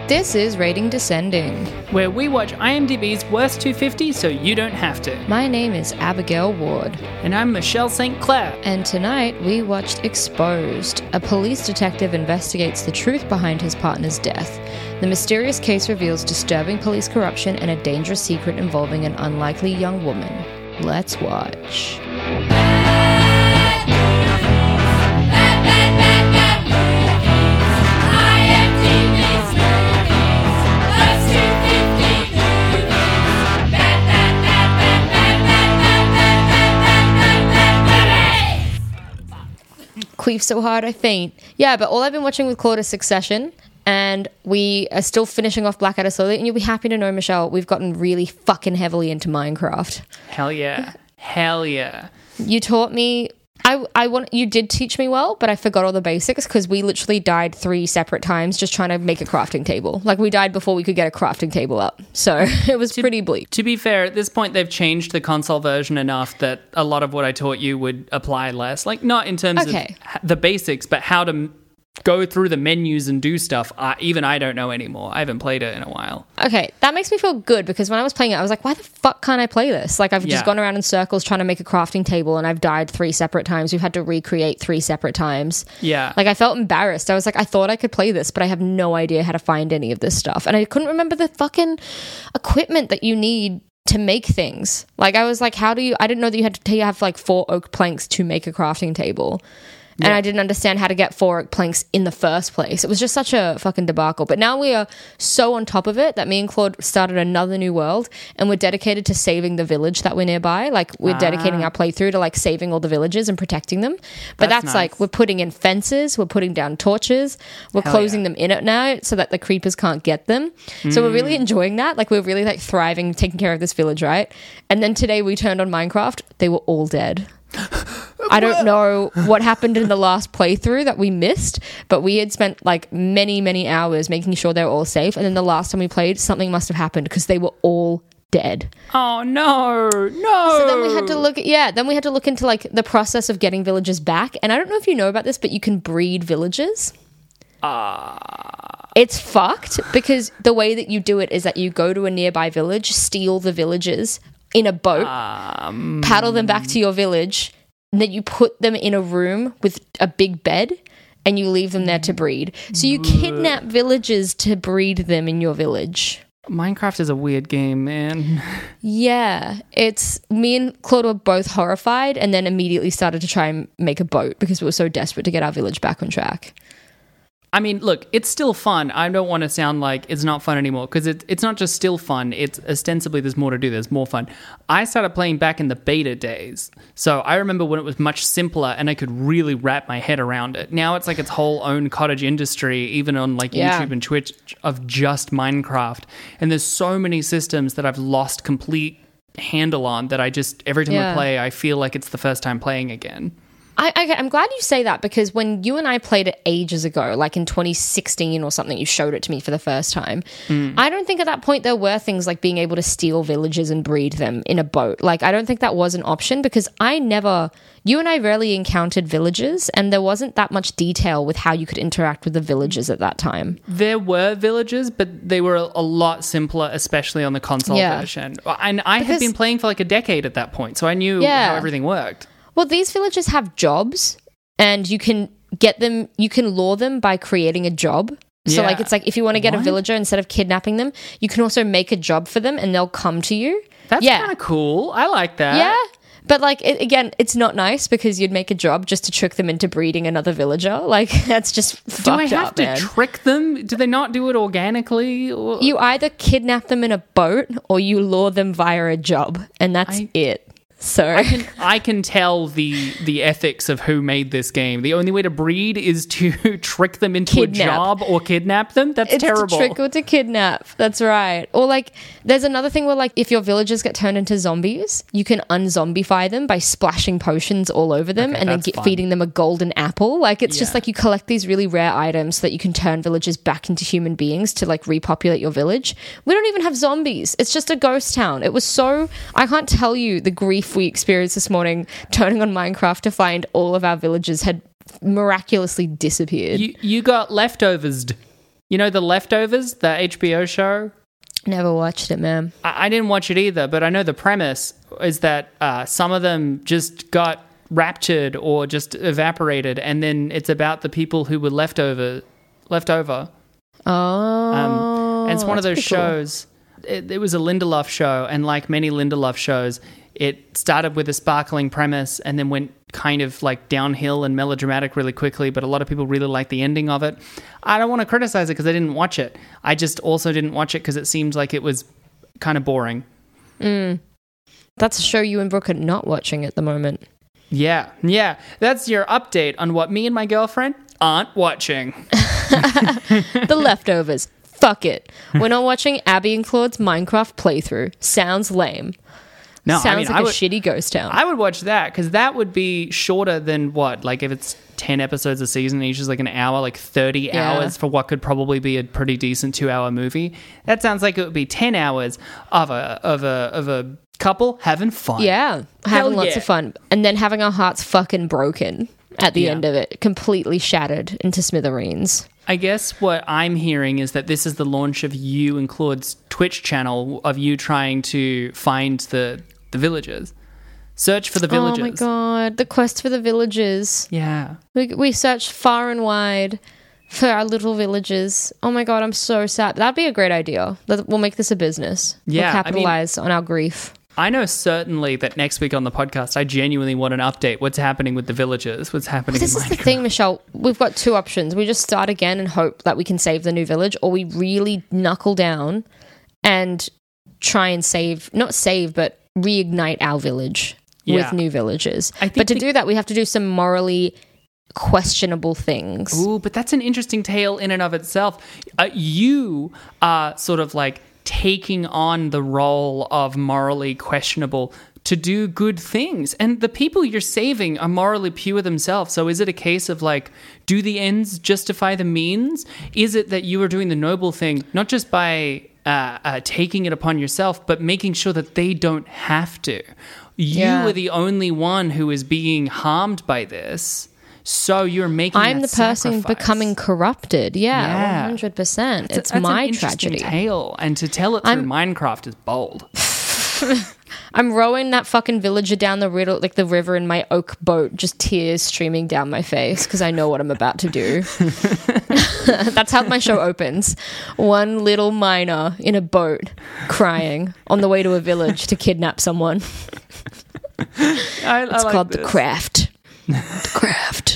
This is Rating Descending, where we watch IMDb's Worst 250 so you don't have to. My name is Abigail Ward. And I'm Michelle St. Clair. And tonight we watched Exposed. A police detective investigates the truth behind his partner's death. The mysterious case reveals disturbing police corruption and a dangerous secret involving an unlikely young woman. Let's watch. Queef so hard I faint. Yeah, but all I've been watching with Claude is Succession, and we are still finishing off Blackadder slowly, and you'll be happy to know, Michelle, we've gotten really fucking heavily into Minecraft. Hell yeah. Hell yeah. You taught me... you did teach me well, but I forgot all the basics because we literally died 3 separate times just trying to make a crafting table. Like, we died before we could get a crafting table up. So it was pretty bleak. To be fair, at this point, they've changed the console version enough that a lot of what I taught you would apply less. Like, not in terms of the basics, but how to go through the menus and do stuff. Even I don't know anymore. I haven't played it in a while. Okay, that makes me feel good because when I was playing it, I was like, why the fuck can't I play this? Like, I've just gone around in circles trying to make a crafting table and I've died 3 separate times. We've had to recreate 3 separate times. Yeah. Like, I felt embarrassed. I was like, I thought I could play this, but I have no idea how to find any of this stuff. And I couldn't remember the fucking equipment that you need to make things. Like, I was like, I didn't know that you had to have like 4 oak planks to make a crafting table. And I didn't understand how to get 4 oak planks in the first place. It was just such a fucking debacle. But now we are so on top of it that me and Claude started another new world, and we're dedicated to saving the village that we're nearby. Like, we're dedicating our playthrough to like saving all the villages and protecting them. But that's nice. Like, we're putting in fences, we're putting down torches, we're closing them in at night so that the creepers can't get them. So we're really enjoying that. Like, we're really like thriving, taking care of this village, right? And then today we turned on Minecraft. They were all dead. I don't know what happened in the last playthrough that we missed, but we had spent like many hours making sure they were all safe, and then the last time we played, something must have happened because they were all dead. Oh no. So then we had to look into like the process of getting villagers back, and I don't know if you know about this, but you can breed villagers. It's fucked because the way that you do it is that you go to a nearby village, steal the villagers in a boat, paddle them back to your village, and then you put them in a room with a big bed and you leave them there to breed. So you kidnap villagers to breed them in your village. Minecraft is a weird game, man. Yeah, it's me and Claude were both horrified and then immediately started to try and make a boat because we were so desperate to get our village back on track. I mean, look, it's still fun. I don't want to sound like it's not fun anymore because it's not just still fun. It's ostensibly there's more to do. There's more fun. I started playing back in the beta days. So I remember when it was much simpler and I could really wrap my head around it. Now it's like its whole own cottage industry, even on like YouTube and Twitch, of just Minecraft. And there's so many systems that I've lost complete handle on that I just, every time I play, I feel like it's the first time playing again. I'm glad you say that because when you and I played it ages ago, like in 2016 or something, you showed it to me for the first time. I don't think at that point there were things like being able to steal villages and breed them in a boat. Like, I don't think that was an option because you and I rarely encountered villagers and there wasn't that much detail with how you could interact with the villagers at that time. There were villagers, but they were a lot simpler, especially on the console version. And I had been playing for like a decade at that point, so I knew how everything worked. Well, these villagers have jobs and you can lure them by creating a job. So like, it's like if you want to get a villager, instead of kidnapping them, you can also make a job for them and they'll come to you. That's kind of cool. I like that. Yeah. But like, again, it's not nice because you'd make a job just to trick them into breeding another villager. Like, that's just fucked up, Do I have to trick them? Do they not do it organically? Or? You either kidnap them in a boat or you lure them via a job, and that's it. So I can tell the ethics of who made this game. The only way to breed is to trick them into a job or kidnap them. It's terrible. It's to trick or to kidnap. That's right. Or like, there's another thing where like, if your villagers get turned into zombies, you can unzombify them by splashing potions all over them and then feeding them a golden apple. Like, it's just like you collect these really rare items so that you can turn villagers back into human beings to like repopulate your village. We don't even have zombies. It's just a ghost town. It was so, I can't tell you the grief we experienced this morning turning on Minecraft to find all of our villagers had miraculously disappeared. You got leftovers. You know The Leftovers, the HBO show? Never watched it, man. I didn't watch it either, but I know the premise is that some of them just got raptured or just evaporated, and then it's about the people who were left over. Oh, and it's one of that's those pretty cool. shows. It was a Lindelof show, and like many Lindelof shows, it started with a sparkling premise and then went kind of like downhill and melodramatic really quickly, but a lot of people really liked the ending of it. I don't want to criticize it because I didn't watch it. I just also didn't watch it because it seemed like it was kind of boring. That's a show you and Brooke are not watching at the moment. Yeah. That's your update on what me and my girlfriend aren't watching. The Leftovers. Fuck it. We're not watching Abby and Claude's Minecraft playthrough. Sounds lame. No, Sounds like a shitty ghost town. I would watch that because that would be shorter than what? Like if it's 10 episodes a season, each is like an hour, like 30 hours for what could probably be a pretty decent 2-hour movie. That sounds like it would be 10 hours of a couple having fun. Yeah, having lots yeah. of fun. And then having our hearts fucking broken at the end of it. Completely shattered into smithereens. I guess what I'm hearing is that this is the launch of you and Claude's Twitch channel of you trying to find the villagers. Search for the villagers. Oh my God. The quest for the villagers. Yeah. We searched far and wide for our little villages. Oh my God, I'm so sad. That'd be a great idea. We'll make this a business. Yeah, We'll capitalize on our grief. I know certainly that next week on the podcast, I genuinely want an update. What's happening with the villagers? What's happening This in is the Minecraft? thing, Michelle. We've got two options. We just start again and hope that we can save the new village, or we really knuckle down and try and but reignite our village with new villagers. But to do that, we have to do some morally questionable things. Ooh, but that's an interesting tale in and of itself. You are sort of like taking on the role of morally questionable to do good things. And the people you're saving are morally pure themselves. So is it a case of like, do the ends justify the means? Is it that you are doing the noble thing, not just by taking it upon yourself, but making sure that they don't have to? You are the only one who is being harmed by this. So you're making I'm the person sacrifice. becoming corrupted. Yeah. 100%. It's my an tragedy. Tale, and to tell it through Minecraft is bold. I'm rowing that fucking villager down the river in my oak boat, just tears streaming down my face because I know what I'm about to do. That's how my show opens. One little miner in a boat crying on the way to a village to kidnap someone. It's like called this. The Craft. The Craft.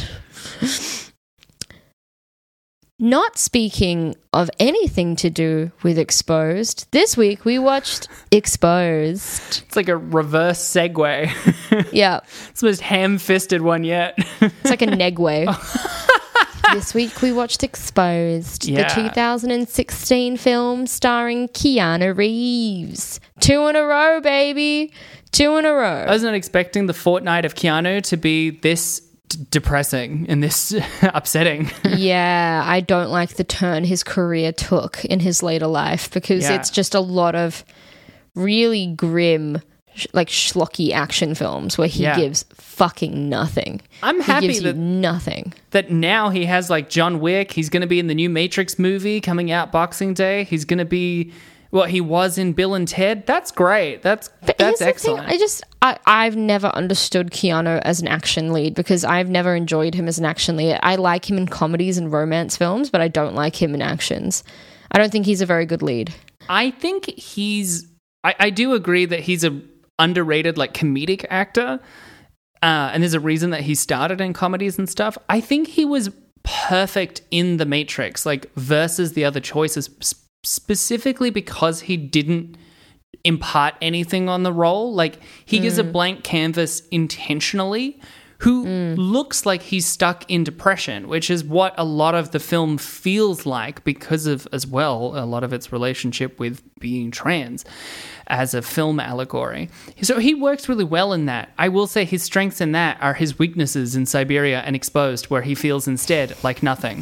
Not speaking of anything to do with Exposed, this week we watched Exposed. It's like a reverse segue. Yeah. It's the most ham-fisted one yet. It's like a negway. This week we watched Exposed, the 2016 film starring Keanu Reeves. 2 in a row, baby. 2 in a row. I was not expecting the fortnight of Keanu to be this depressing and this upsetting. Yeah, I don't like the turn his career took in his later life because it's just a lot of really grim, like schlocky action films where he gives fucking nothing. I'm happy he gives you nothing. That now he has like John Wick. He's going to be in the new Matrix movie coming out Boxing Day. He's going to be what he was in Bill and Ted. That's great. That's excellent. I've never understood Keanu as an action lead because I've never enjoyed him as an action lead. I like him in comedies and romance films, but I don't like him in actions. I don't think he's a very good lead. I think I do agree that he's a underrated like comedic actor, and there's a reason that he started in comedies and stuff. I think he was perfect in The Matrix, like versus the other choices, specifically because he didn't impart anything on the role. Like he gives a blank canvas intentionally. Who looks like he's stuck in depression, which is what a lot of the film feels like because of, as well, a lot of its relationship with being trans as a film allegory. So he works really well in that. I will say his strengths in that are his weaknesses in Siberia and Exposed, where he feels instead like nothing.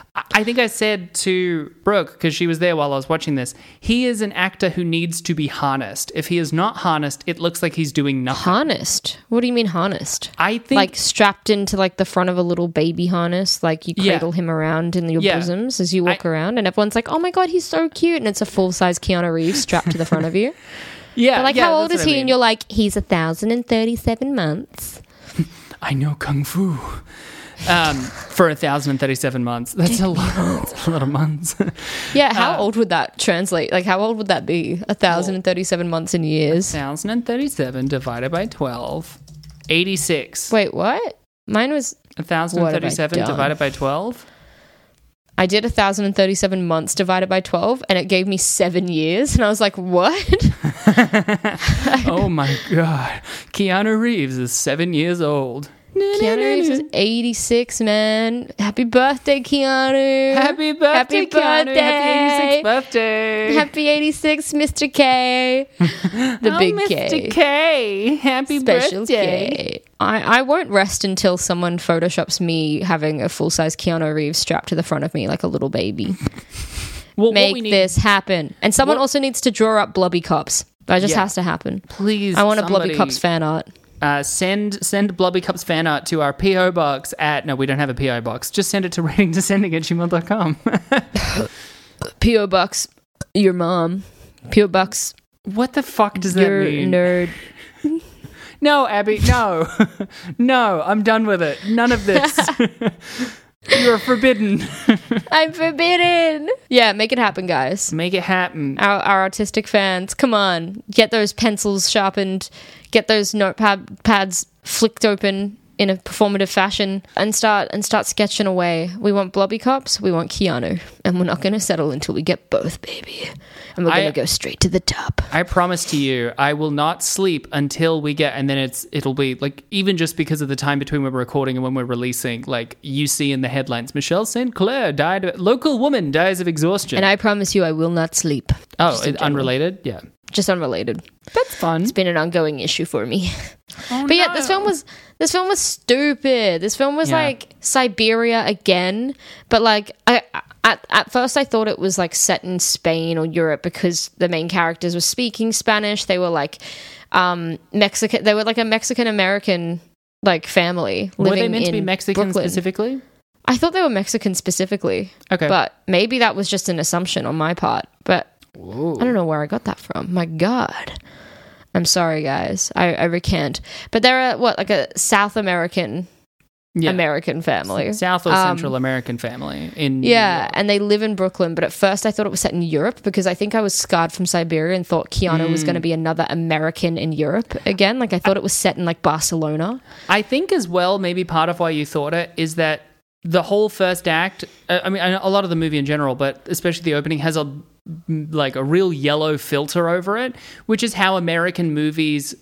I think I said to Brooke, because she was there while I was watching this, he is an actor who needs to be harnessed. If he is not harnessed, it looks like he's doing nothing. Harnessed? What do you mean harnessed? I think... Like strapped into like the front of a little baby harness, like you cradle him around in your bosoms as you walk around, and everyone's like, oh my God, he's so cute. And it's a full-size Keanu Reeves strapped to the front of you. Yeah. But how old is he? And you're like, he's 1,037 months. I know Kung Fu. For 1,037 months. That's a lot. That's a lot of months. Yeah, how old would that translate? Like, how old would that be? 1,037 months in years. 1,037 divided by 12. 86. Wait, what? Mine was 1,037 divided by 12? I did 1,037 months divided by 12, and it gave me 7 years. And I was like, what? Oh my God. Keanu Reeves is 7 years old. Keanu Reeves is 86, man. Happy birthday, Keanu. Happy birthday, Keanu. Happy 86th birthday. Happy 86, Mr. K. The big K. Mr. K. Happy Special birthday. K. I won't rest until someone photoshops me having a full-size Keanu Reeves strapped to the front of me like a little baby. Make this happen. And someone also needs to draw up Blobby Cops. That just has to happen. Please, I want a Blobby Cops fan art. Send Blobby Cups fan art to our P.O. box at... No, we don't have a P.O. box. Just send it to ratingdescending@gmail.com. P.O. box, your mom. P.O. box. What the fuck does that mean? Nerd. No, Abby, no. No, I'm done with it. None of this. You're forbidden. I'm forbidden. Yeah, make it happen, guys. Make it happen. Our artistic fans, come on. Get those pencils sharpened. Get those notepads flicked open in a performative fashion and start sketching away. We want Blobby Cops, we want Keanu, and we're not going to settle until we get both, baby. And we're going to go straight to the top. I promise to you, I will not sleep until we get, and then it'll be like, even just because of the time between when we're recording and when we're releasing, like you see in the headlines, Michelle St. Clair local woman dies of exhaustion. And I promise you, I will not sleep. Oh, unrelated? Yeah. Just unrelated. That's fun. It's been an ongoing issue for me. Oh, but yeah, this film was stupid. This film was like Siberia again, but like at first I thought it was like set in Spain or Europe because the main characters were speaking Spanish. They were like Mexican. They were like a Mexican American like family living in Brooklyn. Were they meant to be Mexican specifically? I thought they were Mexican specifically. Okay, but maybe that was just an assumption on my part. But whoa. I don't know where I got that from. My God. I'm sorry, guys. I recant. But they're like a South American American family. South or Central American family in New York. And they live in Brooklyn. But at first I thought it was set in Europe because I think I was scarred from Siberia and thought Keanu was going to be another American in Europe again. Like I thought it was set in like Barcelona. I think as well, maybe part of why you thought it is that the whole first act, I mean, a lot of the movie in general, but especially the opening has a real yellow filter over it, which is how American movies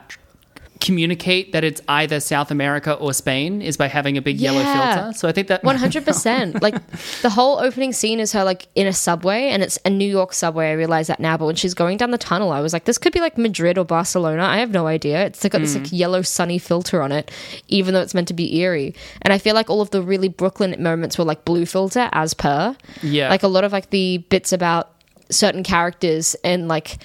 communicate that it's either South America or Spain, is by having a big yellow filter. So I think that 100%. Like the whole opening scene is her like in a subway, and it's a New York subway. I realize that now, but when she's going down the tunnel, I was like, this could be like Madrid or Barcelona. I have no idea. It's got this like yellow sunny filter on it, even though it's meant to be eerie. And I feel like all of the really Brooklyn moments were like blue filter as per. Yeah. Like a lot of like the bits about certain characters and like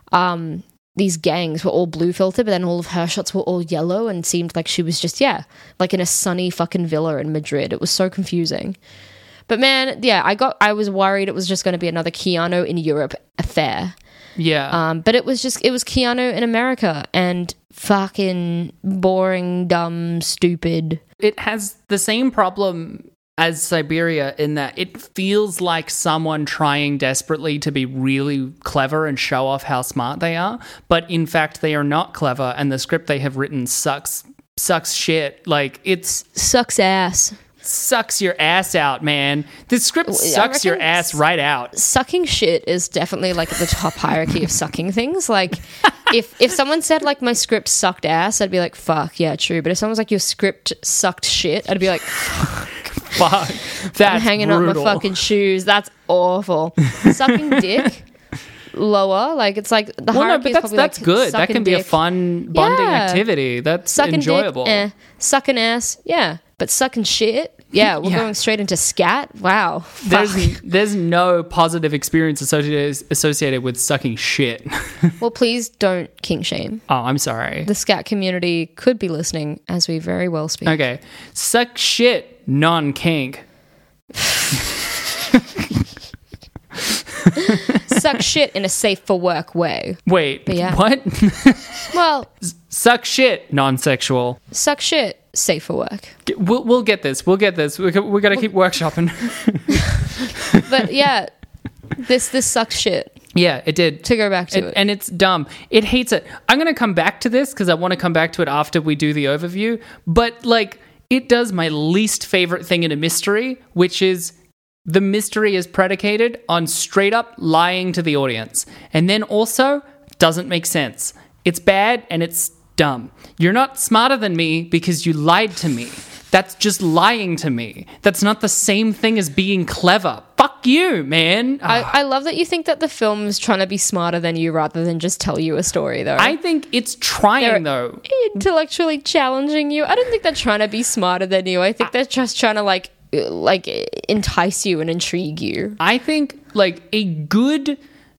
these gangs were all blue filter, but then all of her shots were all yellow and seemed like she was just like in a sunny fucking villa in Madrid. It was so confusing. But man, I was worried it was just going to be another Keanu in Europe affair. Yeah. But it was Keanu in America, and fucking boring, dumb, stupid. It has the same problem as Siberia in that it feels like someone trying desperately to be really clever and show off how smart they are, but in fact they are not clever, and the script they have written sucks shit. Like it's sucks ass. Sucks your ass out, man. This script sucks your ass right out. Sucking shit is definitely like at the top hierarchy of sucking things. Like if someone said like my script sucked ass, I'd be like, fuck, yeah, true. But if someone was like your script sucked shit, I'd be like, fuck, that's I'm hanging brutal. up my fucking shoes. That's awful. Sucking dick, lower. Like it's like the hierarchy is probably that's like good. That can be a fun bonding activity. That's sucking enjoyable. Dick, sucking ass, yeah. But sucking shit, Yeah, we're going straight into scat. Wow. There's no positive experience associated with sucking shit. Well, please don't kink shame. Oh, I'm sorry. The scat community could be listening, as we very well speak. Okay. Suck shit, non-kink. Suck shit in a safe for work way. Wait, yeah. what? Well, suck shit, non-sexual. suck shit, safe for work. We'll get this. We'll get this. We got to keep workshopping. But yeah, this sucks shit. Yeah, it did. To go back to it. And it's dumb. It hates it. I'm going to come back to this because I want to come back to it after we do the overview. But, like, it does my least favorite thing in a mystery, which is the mystery is predicated on straight up lying to the audience. And then also doesn't make sense. It's bad and it's dumb. You're not smarter than me because you lied to me. That's just lying to me. That's not the same thing as being clever. Fuck you, man. I love that you think that the film's trying to be smarter than you rather than just tell you a story, though. I think it's trying, though. Intellectually challenging you. I don't think they're trying to be smarter than you. I think they're just trying to, like entice you and intrigue you. I think, like, a good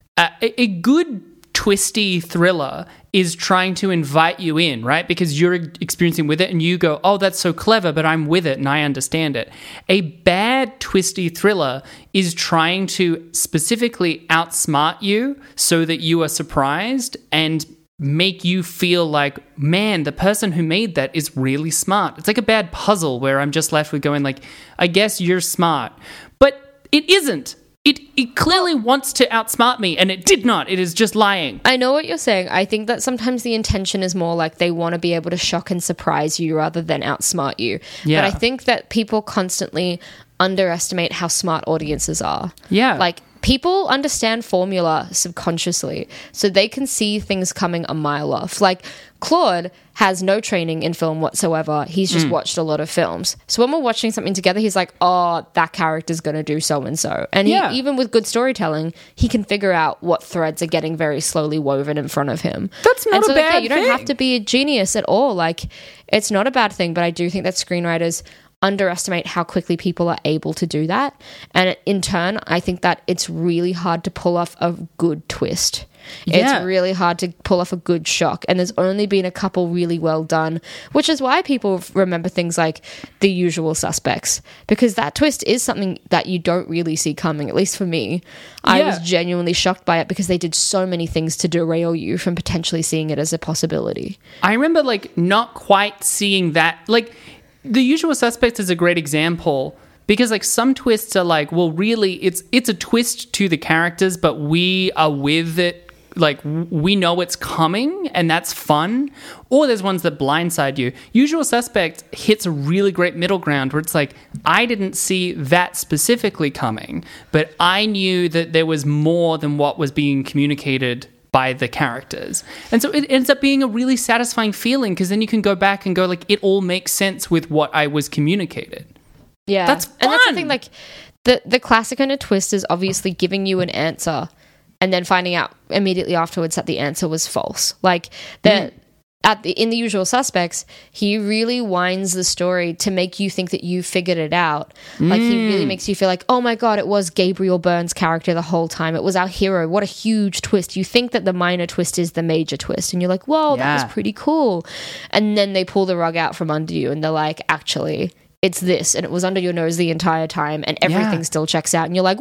twisty thriller is trying to invite you in, right? Because you're experiencing with it and you go, oh, that's so clever, but I'm with it and I understand it. A bad twisty thriller is trying to specifically outsmart you so that you are surprised and make you feel like, man, the person who made that is really smart. It's like a bad puzzle where I'm just left with going like, I guess you're smart. But it isn't. It clearly wants to outsmart me, and it did not. It is just lying. I know what you're saying. I think that sometimes the intention is more like they want to be able to shock and surprise you rather than outsmart you. Yeah. But I think that people constantly underestimate how smart audiences are. Yeah. Like, people understand formula subconsciously, so they can see things coming a mile off. Like, Claude has no training in film whatsoever. He's just watched a lot of films. So when we're watching something together, he's like, oh, that character's going to do so-and-so. And he, even with good storytelling, he can figure out what threads are getting very slowly woven in front of him. That's not a bad thing. You don't have to be a genius at all. Like, it's not a bad thing, but I do think that screenwriters underestimate how quickly people are able to do that. And in turn, I think that it's really hard to pull off a good twist. Yeah. It's really hard to pull off a good shock. And there's only been a couple really well done, which is why people remember things like The Usual Suspects, because that twist is something that you don't really see coming, at least for me. I was genuinely shocked by it because they did so many things to derail you from potentially seeing it as a possibility. I remember, like, not quite seeing that. Like, The Usual Suspects is a great example because, like, some twists are like, well, really, it's a twist to the characters, but we are with it. Like, we know it's coming and that's fun. Or there's ones that blindside you. Usual Suspect hits a really great middle ground where it's like, I didn't see that specifically coming, but I knew that there was more than what was being communicated by the characters. And so it ends up being a really satisfying feeling because then you can go back and go like, it all makes sense with what I was communicated. Yeah. That's fun. And that's the thing, like, the classic kind of twist is obviously giving you an answer and then finding out immediately afterwards that the answer was false. Like, in The Usual Suspects, he really winds the story to make you think that you figured it out. Like, he really makes you feel like, oh my God, it was Gabriel Byrne's character the whole time. It was our hero. What a huge twist. You think that the minor twist is the major twist. And you're like, whoa, that was pretty cool. And then they pull the rug out from under you and they're like, actually, it's this, and it was under your nose the entire time, and everything still checks out, and you're like,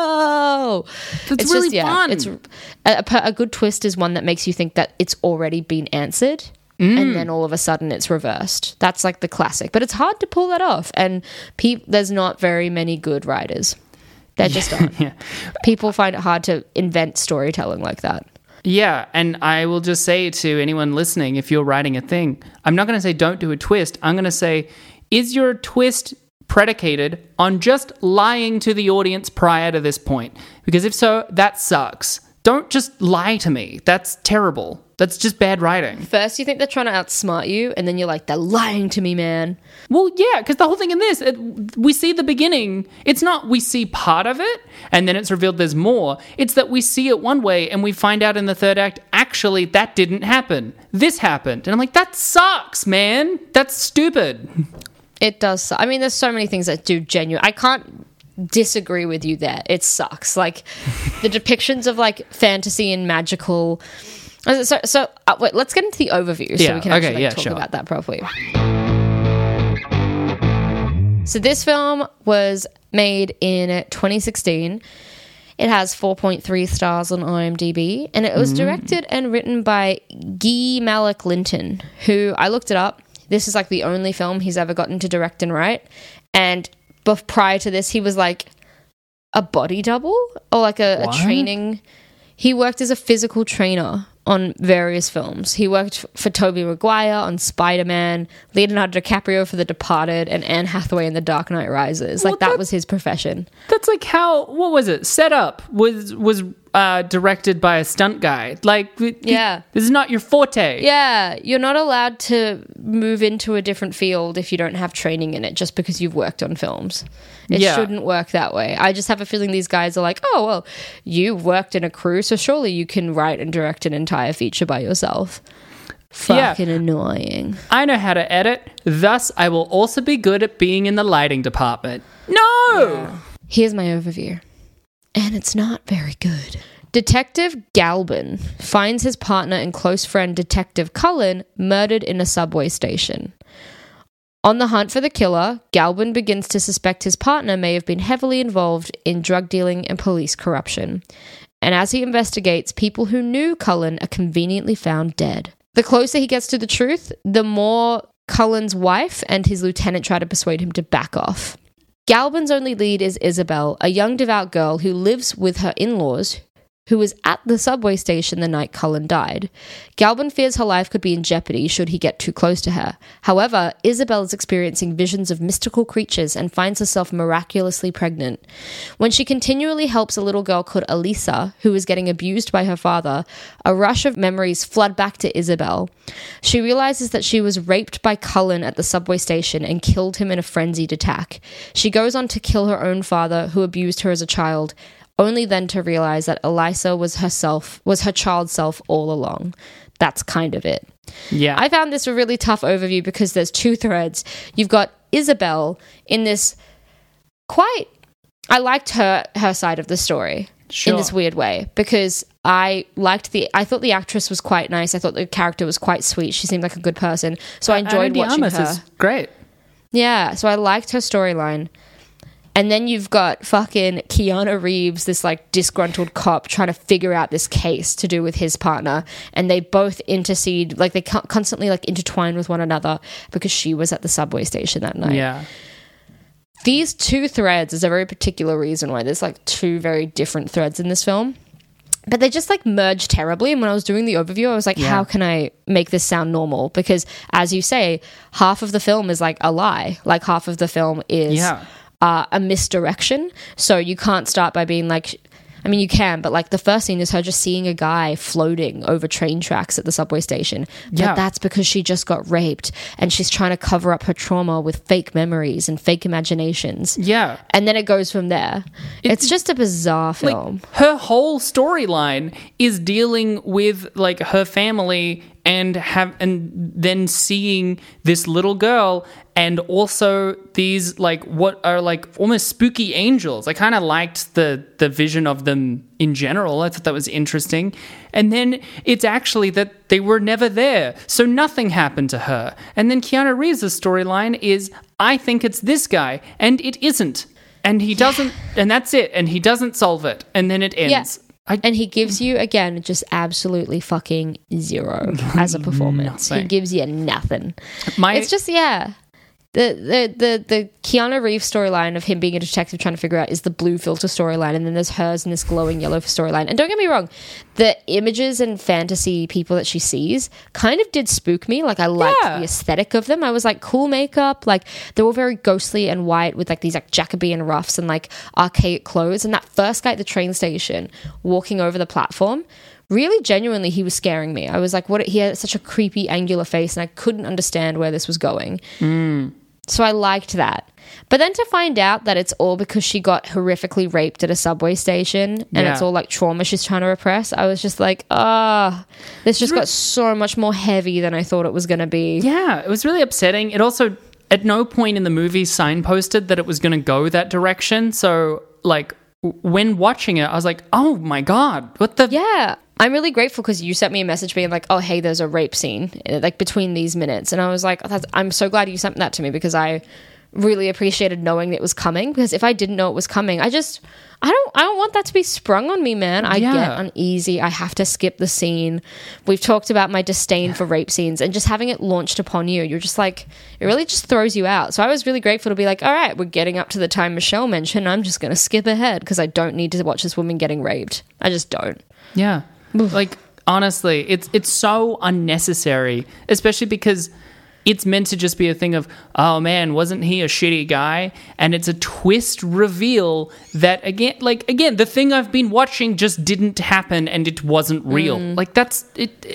whoa! It's really fun. It's a good twist is one that makes you think that it's already been answered, and then all of a sudden it's reversed. That's like the classic, but it's hard to pull that off, and there's not very many good writers. There just aren't. People find it hard to invent storytelling like that. Yeah, and I will just say to anyone listening, if you're writing a thing, I'm not going to say don't do a twist. I'm going to say, is your twist predicated on just lying to the audience prior to this point? Because if so, that sucks. Don't just lie to me. That's terrible. That's just bad writing. First, you think they're trying to outsmart you, and then you're like, they're lying to me, man. Well, yeah, because the whole thing in this, we see the beginning. It's not we see part of it, and then it's revealed there's more. It's that we see it one way, and we find out in the third act, actually, that didn't happen. This happened. And I'm like, that sucks, man. That's stupid. It does. I mean, there's so many things that do genuine. I can't disagree with you there. It sucks. Like the depictions of like fantasy and magical. So wait, let's get into the overview so we can actually talk about that properly. So this film was made in 2016. It has 4.3 stars on IMDb, and it was directed and written by Guy Malek Linton, who I looked it up. This is like the only film he's ever gotten to direct and write. And prior to this, he was like a body double or like a training. He worked as a physical trainer on various films. He worked for Tobey Maguire on Spider-Man, Leonardo DiCaprio for The Departed, and Anne Hathaway in The Dark Knight Rises. Like, that was his profession. That's like how, what was it? Set Up was directed by a stunt guy. Like, this is not your forte. Yeah, you're not allowed to move into a different field if you don't have training in it just because you've worked on films. It shouldn't work that way. I just have a feeling these guys are like, oh, well, you worked in a crew, so surely you can write and direct an entire feature by yourself. Fucking annoying. I know how to edit, thus I will also be good at being in the lighting department. No! Yeah. Here's my overview. And it's not very good. Detective Galbin finds his partner and close friend Detective Cullen murdered in a subway station. On the hunt for the killer, Galbin begins to suspect his partner may have been heavily involved in drug dealing and police corruption. And as he investigates, people who knew Cullen are conveniently found dead. The closer he gets to the truth, the more Cullen's wife and his lieutenant try to persuade him to back off. Galbin's only lead is Isabel, a young devout girl who lives with her in-laws, who was at the subway station the night Cullen died. Galbin fears her life could be in jeopardy should he get too close to her. However, Isabel is experiencing visions of mystical creatures and finds herself miraculously pregnant. When she continually helps a little girl called Elisa, who is getting abused by her father, a rush of memories flood back to Isabel. She realizes that she was raped by Cullen at the subway station and killed him in a frenzied attack. She goes on to kill her own father, who abused her as a child, only then to realize that Elisa was her child self all along. That's kind of it. Yeah. I found this a really tough overview because there's two threads. You've got Isabel in this I liked her side of the story in this weird way because I thought the actress was quite nice. I thought the character was quite sweet. She seemed like a good person. So I enjoyed watching her. Is great. Yeah, so I liked her storyline. And then you've got fucking Keanu Reeves, this like disgruntled cop trying to figure out this case to do with his partner. And they both intercede, like they constantly like intertwine with one another because she was at the subway station that night. Yeah. These two threads is a very particular reason why there's like two very different threads in this film. But they just like merge terribly. And when I was doing the overview, I was like, how can I make this sound normal? Because as you say, half of the film is like a lie. Like half of the film is... a misdirection. So you can't start by being like, I mean, you can, but like the first scene is her just seeing a guy floating over train tracks at the subway station. But that's because she just got raped and she's trying to cover up her trauma with fake memories and fake imaginations. Yeah. And then it goes from there. It's just a bizarre film. Like, her whole storyline is dealing with like her family and then seeing this little girl and also these like what are like almost spooky angels. I kind of liked the vision of them in general. I thought that was interesting. And then it's actually that they were never there. So nothing happened to her. And then Keanu Reeves' storyline is, I think it's this guy and it isn't. And he doesn't, and that's it. And he doesn't solve it. And then it ends. And he gives you, again, just absolutely fucking zero as a performance. He gives you nothing. It's just, The Keanu Reeves storyline of him being a detective trying to figure out is the blue filter storyline, and then there's hers and this glowing yellow storyline. And don't get me wrong, the images and fantasy people that she sees kind of did spook me. Like I liked the aesthetic of them. I was like, cool makeup. Like they were very ghostly and white with like these like Jacobean ruffs and like archaic clothes. And that first guy at the train station walking over the platform, really genuinely, he was scaring me. I was like, he had such a creepy angular face and I couldn't understand where this was going. So I liked that. But then to find out that it's all because she got horrifically raped at a subway station and it's all like trauma she's trying to repress, I was just like, this just got so much more heavy than I thought it was going to be. Yeah, it was really upsetting. It also, at no point in the movie signposted that it was going to go that direction. So, like, when watching it, I was like, oh my God, what the... Yeah. I'm really grateful because you sent me a message being like, oh, hey, there's a rape scene, like, between these minutes. And I was like, I'm so glad you sent that to me because I really appreciated knowing that it was coming, because if I didn't know it was coming, I don't want that to be sprung on me, man. I get uneasy. I have to skip the scene. We've talked about my disdain for rape scenes, and just having it launched upon you, you're just like, it really just throws you out. So I was really grateful to be like, all right, we're getting up to the time Michelle mentioned. I'm just going to skip ahead because I don't need to watch this woman getting raped. I just don't. Yeah. Like, honestly, it's so unnecessary, especially because it's meant to just be a thing of, oh man, wasn't he a shitty guy? And it's a twist reveal that, again, the thing I've been watching just didn't happen and it wasn't real. Like, that's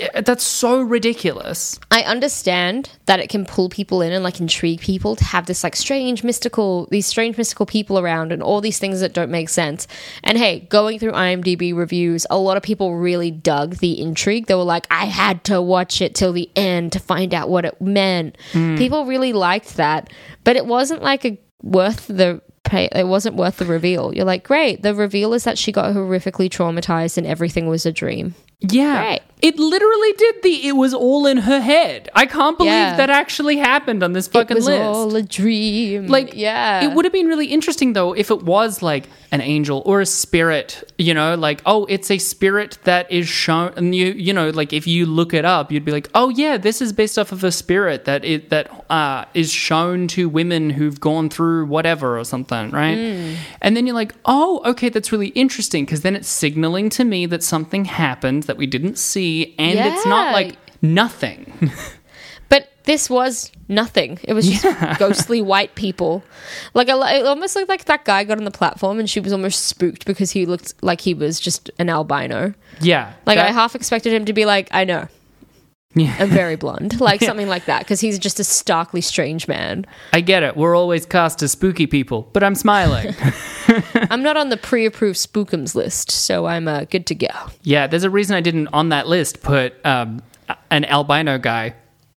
so ridiculous. I understand that it can pull people in and, like, intrigue people to have this, like, strange mystical people around and all these things that don't make sense. And hey, going through IMDb reviews, a lot of people really dug the intrigue. They were like, I had to watch it till the end to find out what it meant. People really liked that, but it wasn't like worth the reveal. You're like, great, the reveal is that she got horrifically traumatized and everything was a dream. Yeah. Great. It literally did it was all in her head. I can't believe that actually happened on this fucking list. It was all a dream. Like, it would have been really interesting, though, if it was, like, an angel or a spirit, you know, like, oh, it's a spirit that is shown, and you know, like, if you look it up, you'd be like, oh, yeah, this is based off of a spirit that is shown to women who've gone through whatever or something, right? And then you're like, oh, okay, that's really interesting, because then it's signaling to me that something happened that we didn't see, and it's not like nothing. But this was nothing. It was just ghostly white people. Like, it almost looked like that guy got on the platform and she was almost spooked because he looked like he was just an albino. Yeah. Like, I half expected him to be like, I know. Yeah. I'm very blonde. Like, something like that, because he's just a starkly strange man. I get it. We're always cast as spooky people, but I'm smiling. I'm not on the pre-approved spookums list, so I'm good to go. Yeah, there's a reason I didn't on that list put an albino guy.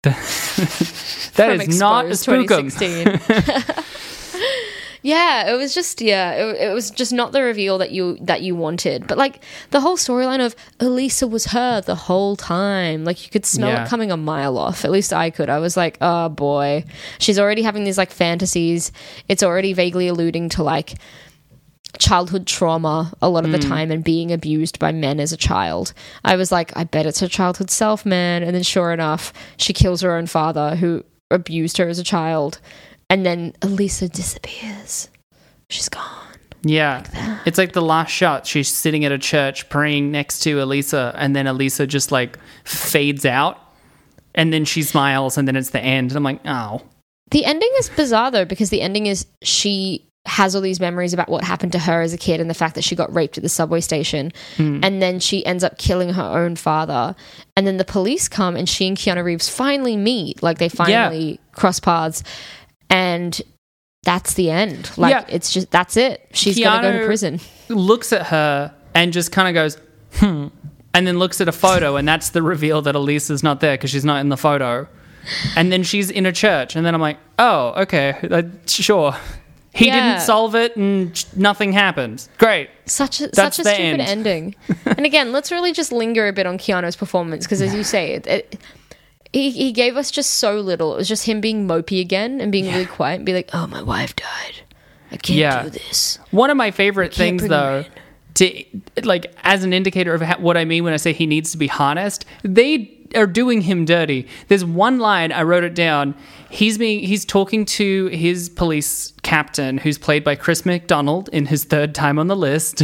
That is not a spookum. 2016. Yeah, it was just it was just not the reveal that you wanted. But, like, the whole storyline of Elisa was her the whole time. Like, you could smell it coming a mile off. At least I could. I was like, oh boy. She's already having these, like, fantasies. It's already vaguely alluding to, like, childhood trauma a lot of the time and being abused by men as a child. I was like, I bet it's her childhood self, man. And then sure enough, she kills her own father who abused her as a child. And then Elisa disappears. She's gone. Yeah. Like, it's like the last shot. She's sitting at a church praying next to Elisa, and then Elisa just, like, fades out. And then she smiles, and then it's the end. And I'm like, oh. The ending is bizarre, though, because the ending is she has all these memories about what happened to her as a kid and the fact that she got raped at the subway station. And then she ends up killing her own father. And then the police come, and she and Keanu Reeves finally meet. Like, they finally cross paths. And that's the end. Like, it's just, that's it. She's going to go to prison. Looks at her and just kind of goes, and then looks at a photo, and that's the reveal that Elisa's not there because she's not in the photo. And then she's in a church, and then I'm like, oh, okay, sure. He didn't solve it, and nothing happened. Great. Such a stupid ending. And again, let's really just linger a bit on Keanu's performance, because as you say, He gave us just so little. It was just him being mopey again and being really quiet and be like, oh, my wife died. I can't do this. One of my favorite things, though, to, like, as an indicator of what I mean when I say he needs to be harnessed, they are doing him dirty. There's one line, I wrote it down. He's talking to his police captain, who's played by Chris McDonald in his third time on the list.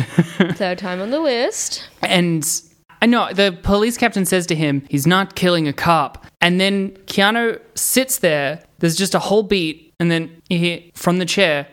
And I know the police captain says to him, he's not killing a cop. And then Keanu sits there. There's just a whole beat. And then you hear from the chair,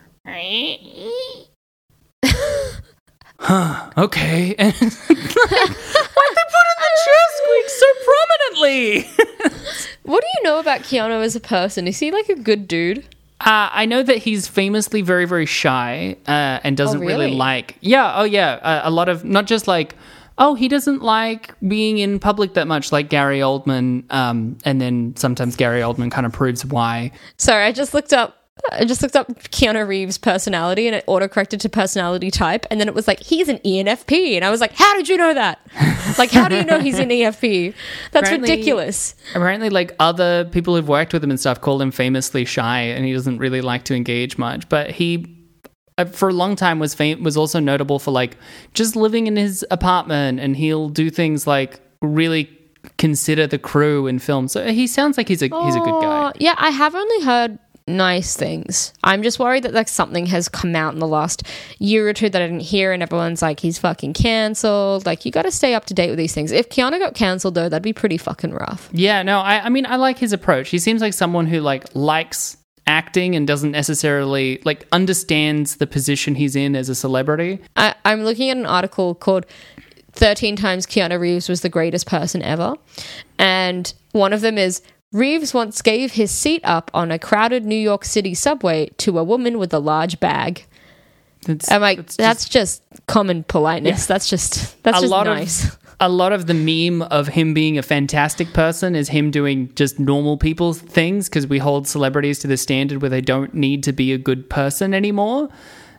huh, okay. And why'd they put in the chair squeak so prominently? What do you know about Keanu as a person? Is he like a good dude? I know that he's famously very, very shy and doesn't really like... a lot of... Not just like... oh, he doesn't like being in public that much, like Gary Oldman. And then sometimes Gary Oldman kind of proves why. Sorry, I just looked up Keanu Reeves' personality and it autocorrected to personality type, and then it was like, he's an ENFP, and I was like, how did you know that? Like, how do you know he's an ENFP? That's ridiculous. Apparently, like, other people who've worked with him and stuff call him famously shy, and he doesn't really like to engage much. But he, for a long time, was also notable for, like, just living in his apartment, and he'll do things like really consider the crew in films. So he sounds like he's a good guy. Yeah, I have only heard nice things. I'm just worried that like something has come out in the last year or two that I didn't hear, and everyone's like, he's fucking cancelled. Like, you got to stay up to date with these things. If Keanu got cancelled though, that'd be pretty fucking rough. Yeah, no, I mean, I like his approach. He seems like someone who like likes acting and doesn't necessarily like understands the position he's in as a celebrity. I'm looking at an article called 13 times Keanu Reeves was the greatest person ever, and one of them is, Reeves once gave his seat up on a crowded New York City subway to a woman with a large bag. I'm like, that's just common politeness. Yeah. That's just nice. A lot of the meme of him being a fantastic person is him doing just normal people things, because we hold celebrities to the standard where they don't need to be a good person anymore.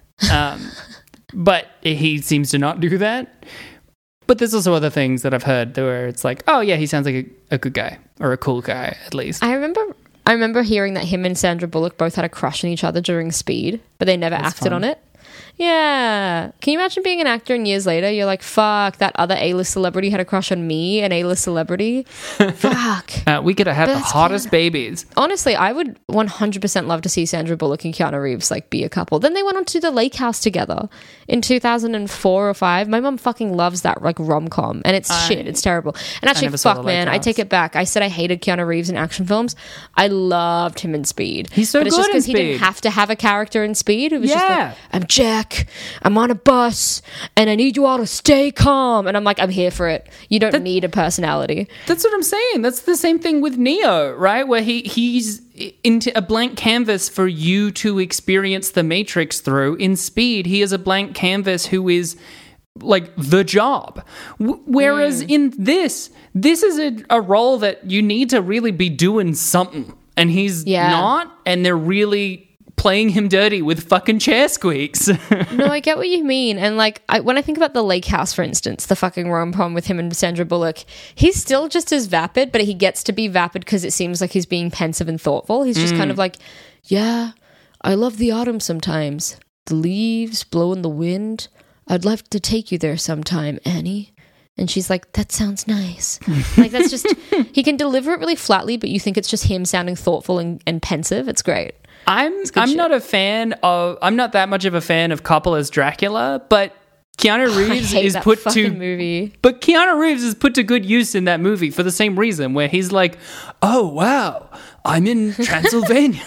But he seems to not do that. But there's also other things that I've heard where it's like, oh yeah, he sounds like a good guy, or a cool guy at least. I remember hearing that him and Sandra Bullock both had a crush on each other during Speed, but they never acted on it. Yeah. Can you imagine being an actor and years later you're like, fuck, that other A-list celebrity had a crush on me, an A-list celebrity? Fuck. We could have had the hottest babies. Honestly, I would 100% love to see Sandra Bullock and Keanu Reeves like be a couple. Then they went on to The Lake House together in 2004 or 5. My mum fucking loves that like rom-com, and it's shit. It's terrible. And actually, fuck, man, I take it back. I said I hated Keanu Reeves in action films. I loved him in Speed. He's so good in Speed. But it's just because he didn't have to have a character in Speed. It was just like, I'm Jack. I'm on a bus and I need you all to stay calm, and I'm like, I'm here for it. You don't need a personality. That's what I'm saying. That's the same thing with Neo, right? Where he's into a blank canvas for you to experience the Matrix through. In Speed, he is a blank canvas who is like the job. Whereas in this is a role that you need to really be doing something, and he's not, and they're really playing him dirty with fucking chair squeaks. No, I get what you mean. And like, when I think about The Lake House, for instance, the fucking rom-com with him and Sandra Bullock, he's still just as vapid, but he gets to be vapid because it seems like he's being pensive and thoughtful. He's just kind of like, yeah, I love the autumn sometimes. The leaves blow in the wind. I'd love to take you there sometime, Annie. And she's like, that sounds nice. Like, that's just, he can deliver it really flatly, but you think it's just him sounding thoughtful and pensive. It's great. I'm not that much of a fan of Coppola's Dracula, but Keanu Reeves is put to movie. But Keanu Reeves is put to good use in that movie for the same reason, where he's like, oh wow, I'm in Transylvania.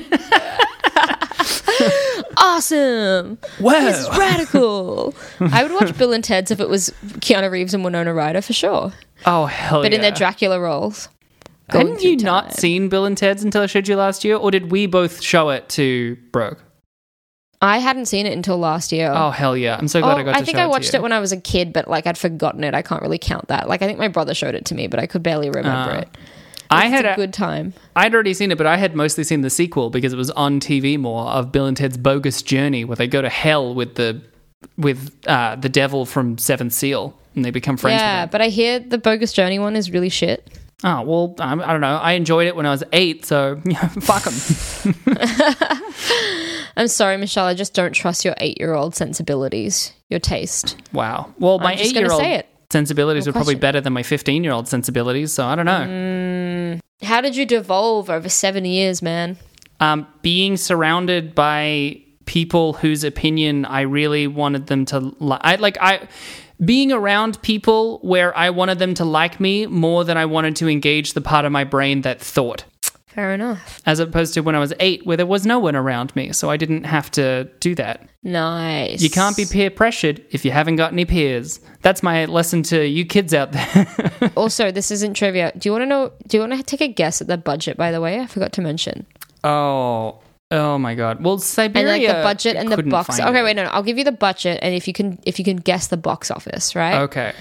Awesome. Wow. This is radical. I would watch Bill and Ted's if it was Keanu Reeves and Winona Ryder for sure. Oh hell but in their Dracula roles. Hadn't you not seen Bill and Ted's until I showed you last year, or did we both show it to Brooke? I hadn't seen it until last year. Oh hell yeah! I'm so glad I got to show it to you. I think I watched it when I was a kid, but like I'd forgotten it. I can't really count that. Like I think my brother showed it to me, but I could barely remember it. I had a good time. I'd already seen it, but I had mostly seen the sequel because it was on TV more, of Bill and Ted's Bogus Journey, where they go to hell with the devil from Seventh Seal, and they become friends with him. Yeah, but I hear the Bogus Journey one is really shit. Oh, well, I don't know. I enjoyed it when I was 8, so fuck them. I'm sorry, Michelle. I just don't trust your 8-year-old sensibilities, your taste. Wow. Well, my 8-year-old sensibilities were probably better than my 15-year-old sensibilities, so I don't know. How did you devolve over 7 years, man? Being surrounded by people whose opinion I really wanted them to being around people where I wanted them to like me more than I wanted to engage the part of my brain that thought. Fair enough. As opposed to when I was 8, where there was no one around me, so I didn't have to do that. Nice. You can't be peer pressured if you haven't got any peers. That's my lesson to you kids out there. Also, this isn't trivia. Do you want to take a guess at the budget, by the way? I forgot to mention. Oh my god! Well, Siberia and like the budget and the box. Okay, it. wait, no, I'll give you the budget, and if you can guess the box office, right? Okay.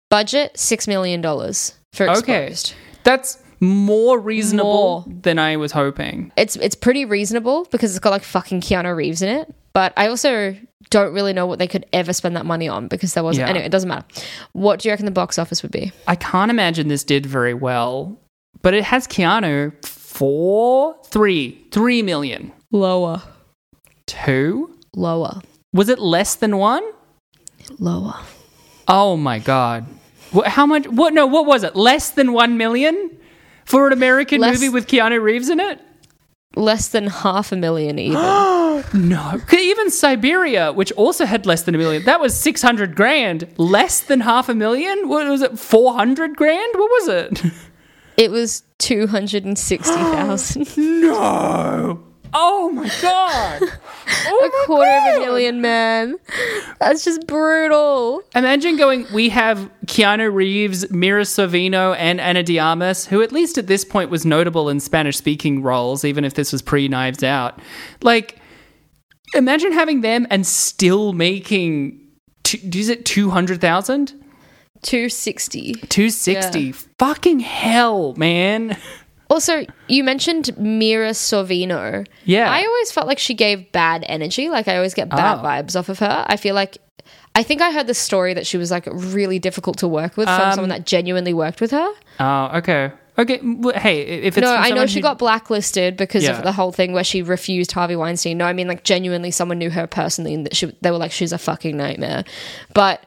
Budget $6 million for Exposed. That's more reasonable than I was hoping. It's pretty reasonable because it's got like fucking Keanu Reeves in it. But I also don't really know what they could ever spend that money on because there wasn't. Yeah. Anyway, it doesn't matter. What do you reckon the box office would be? I can't imagine this did very well, but it has Keanu for 3 million. Lower. 2? Lower. Was it less than 1? Lower. Oh my God. How much? What was it? Less than 1 million for an American movie with Keanu Reeves in it? Less than $500,000 even. No. Even Siberia, which also had less than $1 million, that was 600 grand. Less than $500,000? What was it? 400 grand? What was it? It was 260,000. No. Oh my God. A $250,000, man. That's just brutal. Imagine going, we have Keanu Reeves, Mira Sorvino, and Ana de Armas, who at least at this point was notable in Spanish-speaking roles, even if this was pre-Knives Out. Like, imagine having them and still making, is it 200,000? 260. 260. Yeah. Fucking hell, man. Also, you mentioned Mira Sorvino. Yeah. I always felt like she gave bad energy. Like, I always get bad vibes off of her. I think I heard the story that she was, like, really difficult to work with from someone that genuinely worked with her. Oh, okay. Okay, hey, if it's... No, I know she got blacklisted because Yeah. of the whole thing where she refused Harvey Weinstein. No, I mean, like, genuinely someone knew her personally and that they were like, she's a fucking nightmare. But,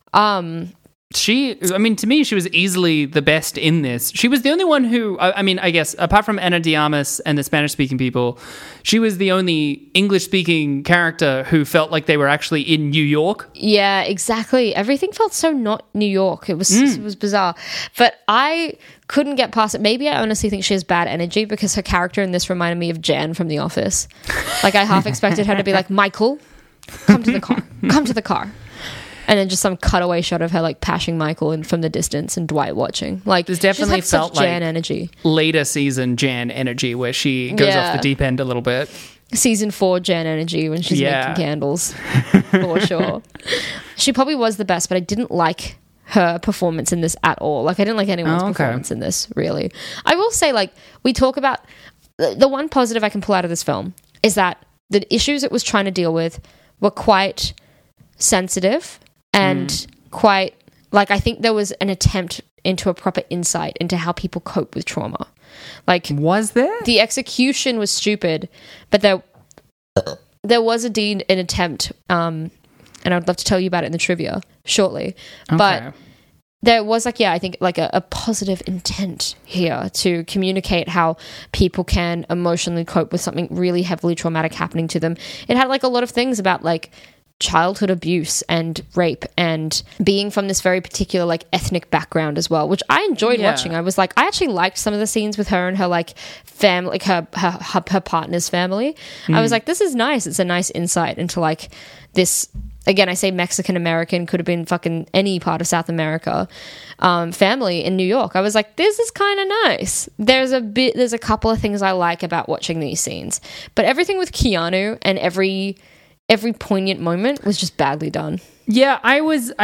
to me, she was easily the best in this. She was the only one who, I guess, apart from Ana de Armas and the Spanish-speaking people, she was the only English-speaking character who felt like they were actually in New York. yeah, exactly. Everything felt so not New York. It was bizarre. But I couldn't get past it. Maybe I honestly think she has bad energy because her character in this reminded me of Jan from The Office. Like, I half expected her to be like, Michael, come to the car. Come to the car. And then just some cutaway shot of her like pashing Michael in from the distance and Dwight watching. Like, This definitely she's had felt such Jan like energy. Later season Jan energy where she goes off the deep end a little bit. Season 4 Jan energy when she's Yeah. making candles, for sure. She probably was the best, but I didn't like her performance in this at all. Like, I didn't like anyone's performance in this, really. I will say, like, we talk about the one positive I can pull out of this film is that the issues it was trying to deal with were quite sensitive and quite, like, I think there was an attempt into a proper insight into how people cope with trauma. Like, Was there? the execution was stupid, but there was indeed an attempt, and I'd love to tell you about it in the trivia shortly. Okay. But there was, like, I think, like, a positive intent here to communicate how people can emotionally cope with something really heavily traumatic happening to them. It had, like, a lot of things about, like, childhood abuse and rape and being from this very particular like ethnic background as well, which I enjoyed watching. I was like, I actually liked some of the scenes with her and her like family, like her partner's family. I was like, this is nice. It's a nice insight into like this, again, I say Mexican American, could have been fucking any part of South America, family in New York. I was like, this is kind of nice. There's a couple of things I like about watching these scenes, but everything with Keanu and every poignant moment was just badly done. Yeah, I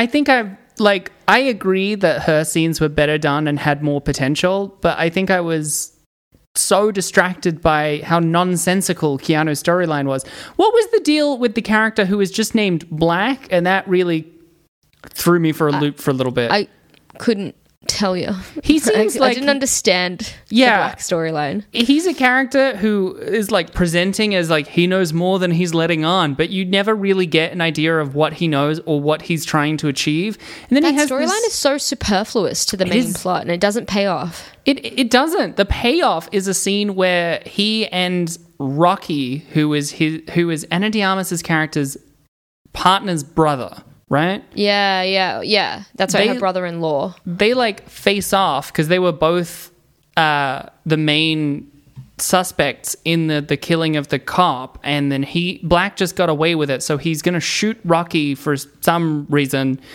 agree that her scenes were better done and had more potential, but I think I was so distracted by how nonsensical Keanu's storyline was. What was the deal with the character who was just named Black? And that really threw me for a loop for a little bit. I couldn't tell you. He seems I didn't understand the Black storyline. He's a character who is like presenting as like he knows more than he's letting on, but you never really get an idea of what he knows or what he's trying to achieve. And then that storyline is so superfluous to the main plot, and it doesn't pay off. It doesn't. The payoff is a scene where he and Rocky, who is Ana de Armas' character's partner's brother, right? Yeah. That's her brother-in-law. They like face off because they were both the main suspects in the killing of the cop, and then Black just got away with it, so he's gonna shoot Rocky for some reason.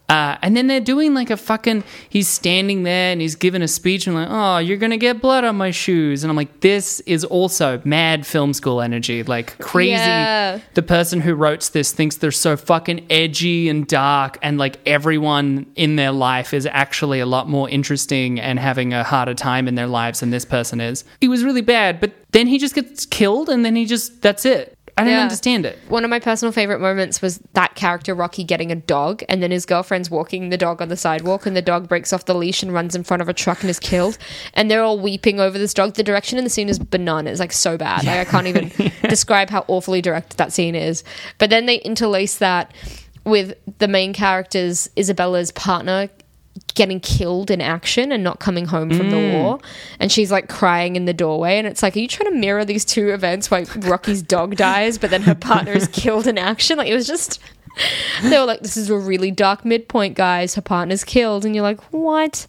And then they're doing like a fucking, he's standing there and he's giving a speech and like, oh, you're going to get blood on my shoes. And I'm like, this is also mad film school energy. Like crazy. Yeah. The person who wrote this thinks they're so fucking edgy and dark and like everyone in their life is actually a lot more interesting and having a harder time in their lives than this person is. It was really bad, but then he just gets killed and then that's it. I didn't understand it. One of my personal favorite moments was that character Rocky getting a dog, and then his girlfriend's walking the dog on the sidewalk, and the dog breaks off the leash and runs in front of a truck and is killed, and they're all weeping over this dog. The direction in the scene is bananas, like so bad. Like I can't even describe how awfully directed that scene is. But then they interlace that with the main character's Isabella's partner getting killed in action and not coming home from the war, and she's like crying in the doorway, and it's like, are you trying to mirror these two events where Rocky's dog dies but then her partner is killed in action? Like, it was just, they were like, this is a really dark midpoint, guys, her partner's killed, and you're like, what?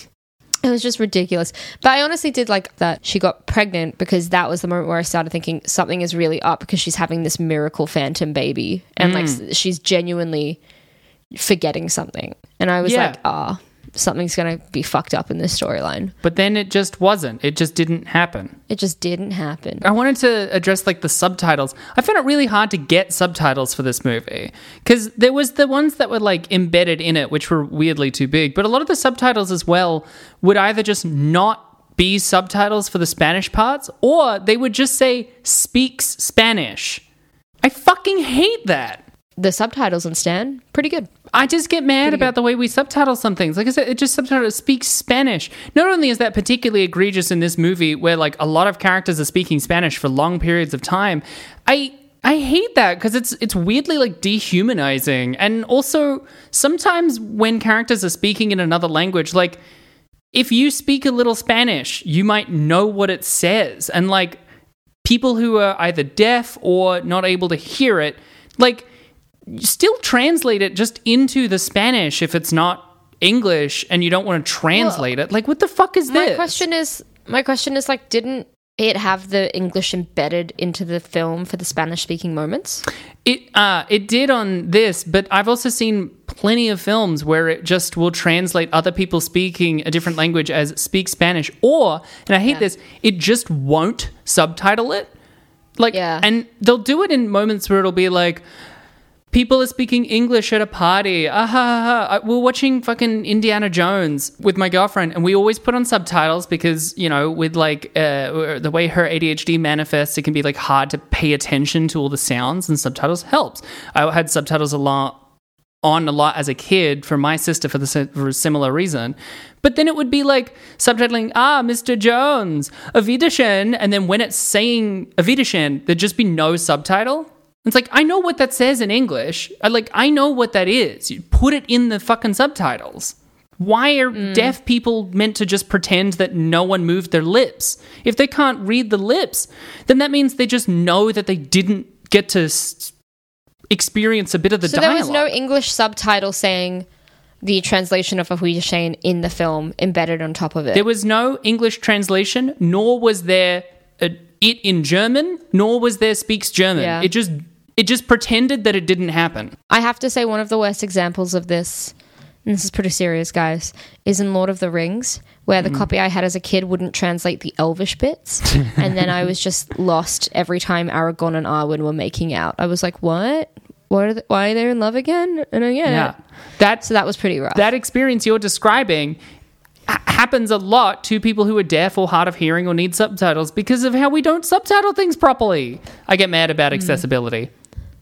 It was just ridiculous. But I honestly did like that she got pregnant, because that was the moment where I started thinking something is really up, because she's having this miracle phantom baby, and like she's genuinely forgetting something, and I was like, something's gonna be fucked up in this storyline. But then it just wasn't. It just didn't happen. It just didn't happen. I wanted to address like the subtitles. I found it really hard to get subtitles for this movie, because there was the ones that were like embedded in it, which were weirdly too big, but a lot of the subtitles as well would either just not be subtitles for the Spanish parts, or they would just say speaks Spanish. I fucking hate that. The subtitles on Stan, pretty good. I just get mad about the way we subtitle some things. Like I said, it just subtitle speaks Spanish. Not only is that particularly egregious in this movie, where like a lot of characters are speaking Spanish for long periods of time, I hate that, because it's weirdly like dehumanizing. And also sometimes when characters are speaking in another language, like if you speak a little Spanish, you might know what it says. And like people who are either deaf or not able to hear it, like, still translate it just into the Spanish if it's not English and you don't want to translate it. Like, what the fuck is this? My question is like, didn't it have the English embedded into the film for the Spanish speaking moments? It did on this, but I've also seen plenty of films where it just will translate other people speaking a different language as speak Spanish, or, and I hate this, it just won't subtitle it. Like, and they'll do it in moments where it'll be like, people are speaking English at a party. We're watching fucking Indiana Jones with my girlfriend, and we always put on subtitles because, you know, with like the way her ADHD manifests, it can be like hard to pay attention to all the sounds, and subtitles helps. I had subtitles a lot as a kid for my sister for a similar reason. But then it would be like subtitling, Mr. Jones, Auf Wiedersehen, and then when it's saying Auf Wiedersehen, there'd just be no subtitle. It's like, I know what that says in English. I know what that is. You put it in the fucking subtitles. Why are deaf people meant to just pretend that no one moved their lips? If they can't read the lips, then that means they just know that they didn't get to experience a bit of the dialogue. So there was no English subtitle saying the translation of Auf Wiedersehen in the film embedded on top of it. There was no English translation, nor was there it in German, nor was there speaks German. Yeah. It just pretended that it didn't happen. I have to say, one of the worst examples of this, and this is pretty serious, guys, is in Lord of the Rings, where the copy I had as a kid wouldn't translate the Elvish bits, and then I was just lost every time Aragorn and Arwen were making out. I was like, what? Why are they in love again? And I get it. So that was pretty rough. That experience you're describing happens a lot to people who are deaf or hard of hearing or need subtitles because of how we don't subtitle things properly. I get mad about accessibility.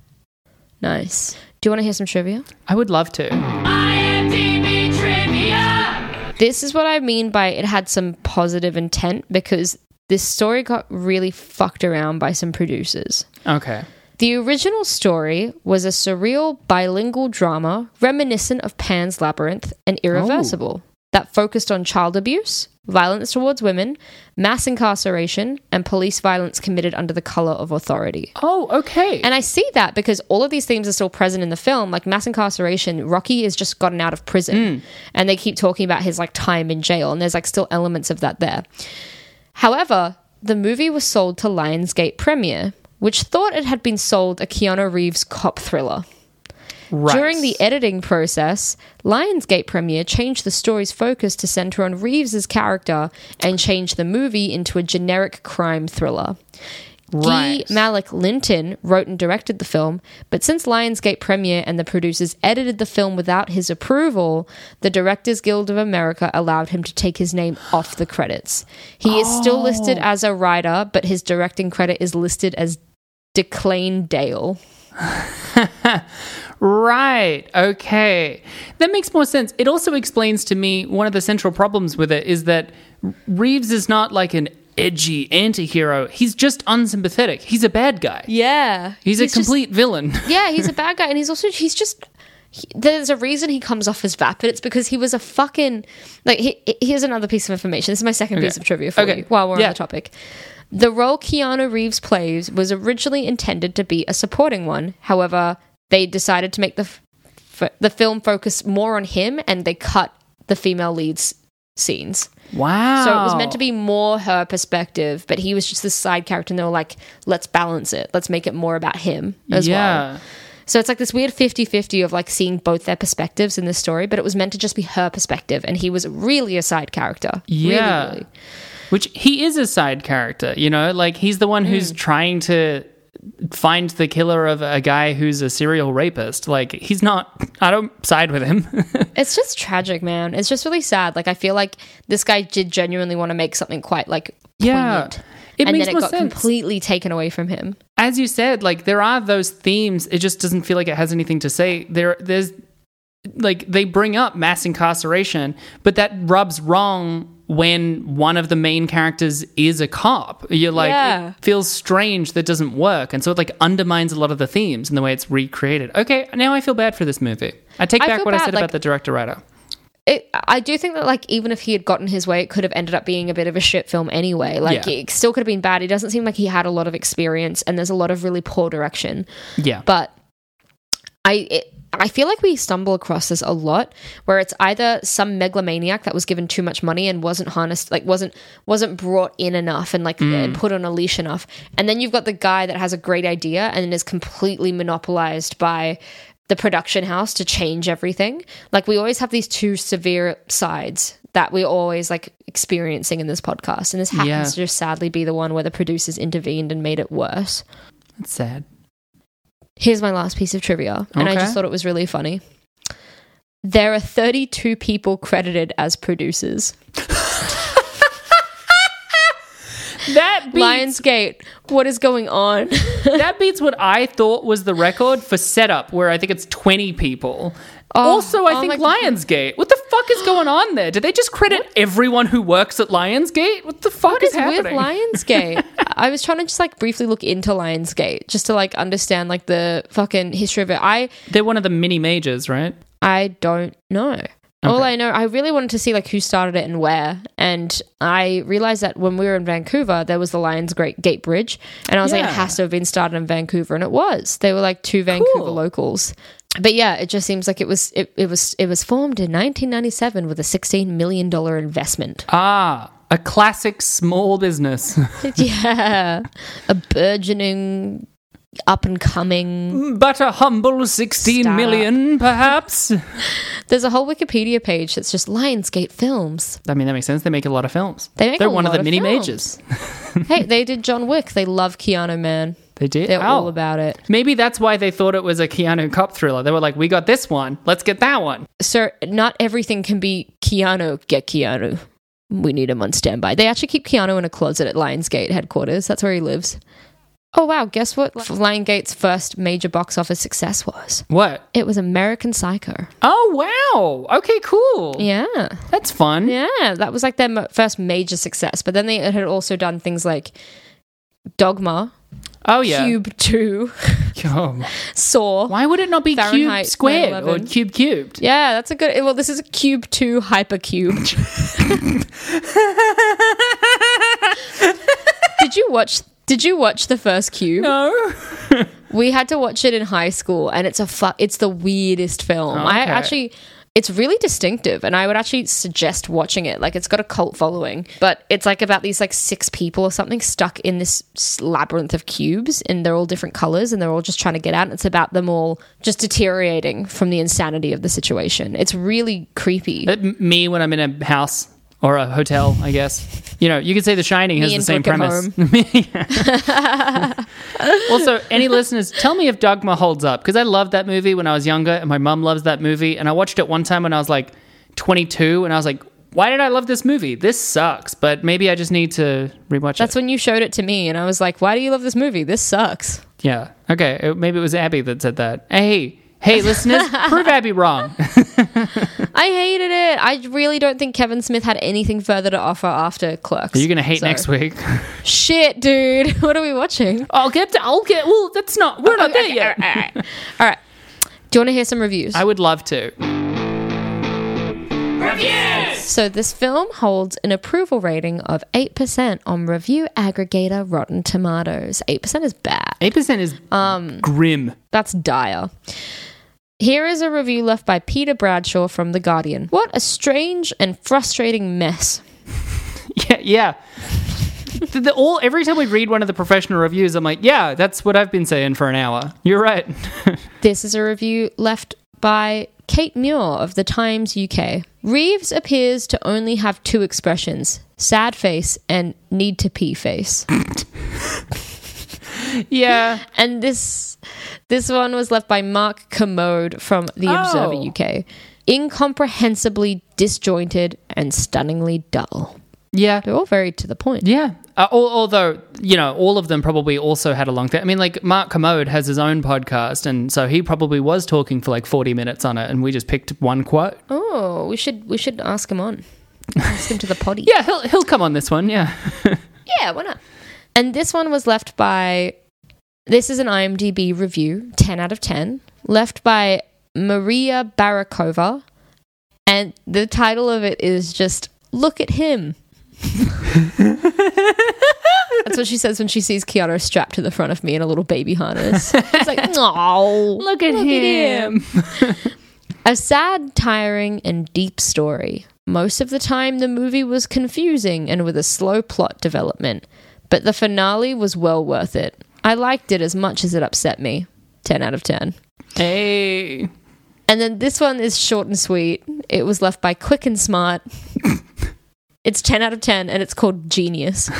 Nice. Do you want to hear some trivia? I would love to. IMDb trivia! This is what I mean by it had some positive intent, because this story got really fucked around by some producers. Okay. The original story was a surreal bilingual drama reminiscent of Pan's Labyrinth and Irreversible that focused on child abuse, violence towards women, mass incarceration, and police violence committed under the color of authority. Oh, okay. And I see that because all of these themes are still present in the film. Like mass incarceration, Rocky has just gotten out of prison and they keep talking about his like time in jail, and there's like still elements of that there. However, the movie was sold to Lionsgate Premiere, which thought it had been sold a Keanu Reeves cop thriller. Right. During the editing process, Lionsgate Premiere changed the story's focus to center on Reeves's character and changed the movie into a generic crime thriller. Right. Guy Malik Linton wrote and directed the film, but since Lionsgate Premiere and the producers edited the film without his approval, the Directors Guild of America allowed him to take his name off the credits. He is still listed as a writer, but his directing credit is listed as Declan Dale. Right. Okay. That makes more sense. It also explains to me one of the central problems with it is that Reeves is not like an edgy anti-hero. He's just unsympathetic. He's a bad guy. Yeah. He's a complete villain. Yeah, he's a bad guy, and there's a reason he comes off as vapid. It's because he was a fucking, here's another piece of information. This is my second piece of trivia for you while we're on the topic. The role Keanu Reeves plays was originally intended to be a supporting one. However, they decided to make the film focus more on him, and they cut the female lead's scenes. Wow. So it was meant to be more her perspective, but he was just this side character, and they were like, let's balance it. Let's make it more about him as well. So it's like this weird 50-50 of like seeing both their perspectives in this story, but it was meant to just be her perspective, and he was really a side character. Yeah. Really. Which he is a side character, you know? Like, he's the one who's trying to find the killer of a guy who's a serial rapist. Like, he's not... I don't side with him. It's just tragic, man. It's just really sad. Like, I feel like this guy did genuinely want to make something quite, like, poignant. It and makes then it more got sense. completely taken away from him. As you said, like, there are those themes. It just doesn't feel like it has anything to say. There's... Like, they bring up mass incarceration, but that rubs wrong when one of the main characters is a cop. You're like, it feels strange that doesn't work. And so it like undermines a lot of the themes and the way it's recreated. Okay, now I feel bad for this movie. I take back what I said about the director-writer. I do think that like even if he had gotten his way, it could have ended up being a bit of a shit film anyway. Like it still could have been bad. It doesn't seem like he had a lot of experience, and there's a lot of really poor direction. Yeah. But I feel like we stumble across this a lot, where it's either some megalomaniac that was given too much money and wasn't harnessed, like wasn't brought in enough and like and put on a leash enough, and then you've got the guy that has a great idea and is completely monopolized by the production house to change everything. Like, we always have these two severe sides that we're always like experiencing in this podcast, and this happens to just sadly be the one where the producers intervened and made it worse. That's sad. Here's my last piece of trivia, and I just thought it was really funny. There are 32 people credited as producers. That beats, Lionsgate, what is going on? That beats what I thought was the record for setup, where I think it's 20 people. Also, I think Lionsgate. What the fuck is going on there? Did they just credit everyone who works at Lionsgate? What the fuck is happening? With Lionsgate? I was trying to just like briefly look into Lionsgate just to like understand like the fucking history of it. They're one of the mini majors, right? I don't know. Okay. All I know, I really wanted to see like who started it and where, and I realized that when we were in Vancouver, there was the Lionsgate Bridge, and I was like, it has to have been started in Vancouver, and it was. They were like two Vancouver locals. But yeah, it just seems like it was formed in 1997 with a $16 million investment. Ah, a classic small business. Yeah, a burgeoning, up and coming, but a humble 16 million, perhaps. There's a whole Wikipedia page that's just Lionsgate Films. I mean, that makes sense. They make a lot of films. They're one of the mini majors. Hey, they did John Wick. They love Keanu, man. They did? They're all about it. Maybe that's why they thought it was a Keanu cop thriller. They were like, we got this one. Let's get that one. Sir, not everything can be Keanu. Get Keanu. We need him on standby. They actually keep Keanu in a closet at Lionsgate headquarters. That's where he lives. Oh, wow. Guess what Lionsgate's first major box office success was? What? It was American Psycho. Oh, wow. Okay, cool. Yeah. That's fun. Yeah. That was like their first major success. But then they had also done things like Dogma. Oh, yeah. Cube 2. Oh. Saw. Why would it not be Fahrenheit cube squared 9/11. or cube cubed? Yeah, that's a good... Well, this is a Cube 2 hypercube. Did you watch the first Cube? No. We had to watch it in high school, and it's the weirdest film. Oh, okay. It's really distinctive, and I would actually suggest watching it. Like, it's got a cult following, but it's like about these like 6 people or something stuck in this labyrinth of cubes, and they're all different colors, and they're all just trying to get out. And it's about them all just deteriorating from the insanity of the situation. It's really creepy. Me when I'm in a house or a hotel, I guess. You know, you could say The Shining has the same premise. Also, any listeners, tell me if Dogma holds up, because I loved that movie when I was younger, and my mum loves that movie, and I watched it one time when I was like 22, and I was like, why did I love this movie? This sucks, but maybe I just need to rewatch it. That's when you showed it to me, and I was like, why do you love this movie? This sucks. Yeah. Okay. Maybe it was Abby that said that. Hey, listeners, prove Abby wrong. I hated it. I really don't think Kevin Smith had anything further to offer after Clerks. Are you going to hate next week? Shit, dude. What are we watching? Well, that's not, we're not there yet. All right. Do you want to hear some reviews? I would love to. Reviews! So this film holds an approval rating of 8% on review aggregator Rotten Tomatoes. 8% is bad. 8% is grim. That's dire. Here is a review left by Peter Bradshaw from The Guardian. What a strange and frustrating mess. Yeah. Every time we read one of the professional reviews, I'm like, yeah, that's what I've been saying for an hour. You're right. This is a review left by Kate Muir of The Times UK. Reeves appears to only have 2 expressions, sad face and need to pee face. Yeah. And this one was left by Mark Commode from The Observer UK. Incomprehensibly disjointed and stunningly dull. Yeah. They're all very to the point. Yeah. Although, you know, all of them probably also had a long thing. I mean, like, Mark Commode has his own podcast, and so he probably was talking for like 40 minutes on it, and we just picked one quote. Oh, we should ask him on. Ask him to the potty. Yeah, he'll come on this one, yeah. Yeah, why not? And this one was left by... This is an IMDb review, 10 out of 10, left by Maria Barakova, and the title of it is just, Look at Him. That's what she says when she sees Keanu strapped to the front of me in a little baby harness. She's like, oh, look at him. A sad, tiring, and deep story. Most of the time, the movie was confusing and with a slow plot development, but the finale was well worth it. I liked it as much as it upset me. 10 out of 10. Hey. And then this one is short and sweet. It was left by Quick and Smart. It's 10 out of 10, and it's called Genius.